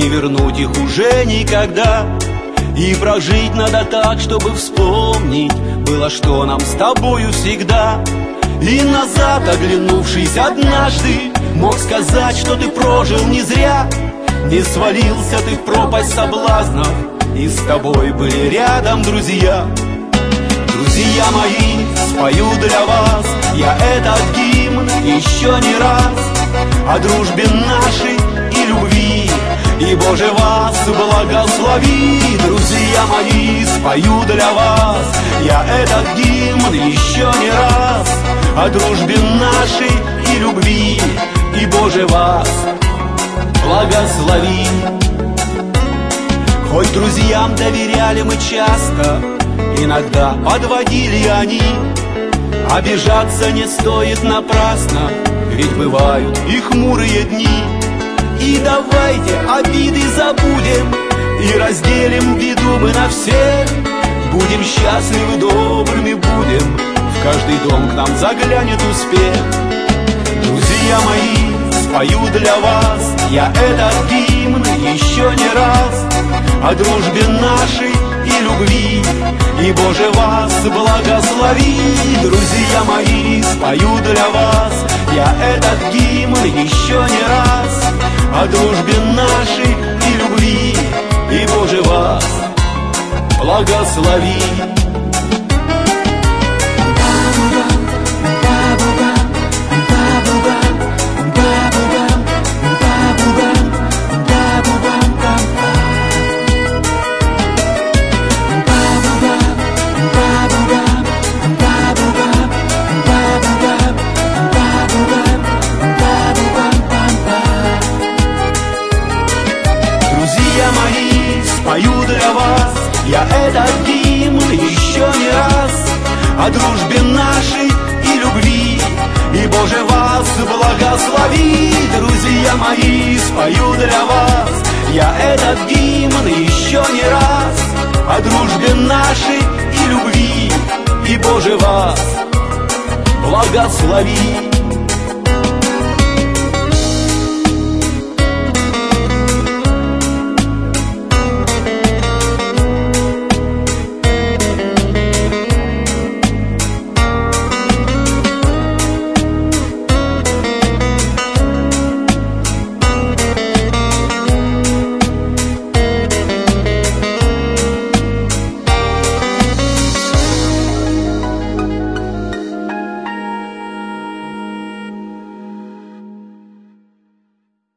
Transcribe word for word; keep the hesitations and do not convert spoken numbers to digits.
не вернуть их уже никогда. И прожить надо так, чтобы вспомнить было, что нам с тобою всегда. И назад оглянувшись однажды, мог сказать, что ты прожил не зря. Не свалился ты в пропасть соблазнов, и с тобой были рядом друзья. Друзья мои, спою для вас я этот гимн еще не раз, о дружбе нашей и любви, и Боже вас благослови. Друзья мои, спою для вас я этот гимн еще не раз, о дружбе нашей и любви, и Боже вас благослови. Хоть друзьям доверяли мы часто, иногда подводили они, обижаться не стоит напрасно, ведь бывают и хмурые дни. И давайте обиды забудем и разделим беду мы на всех. Будем счастливы, добрыми будем, в каждый дом к нам заглянет успех. Друзья мои, спою для вас я этот гимн еще не раз, о дружбе нашей и любви, и Боже вас благослови. Друзья мои, спою для вас я этот гимн еще не раз, о дружбе нашей и любви, и Боже вас благослови. Друзья мои, спою для вас я этот гимн еще не раз, о дружбе нашей и любви, и Боже вас благослови. Друзья мои, спою для вас я этот гимн еще не раз, о дружбе нашей и любви, и Боже вас благослови.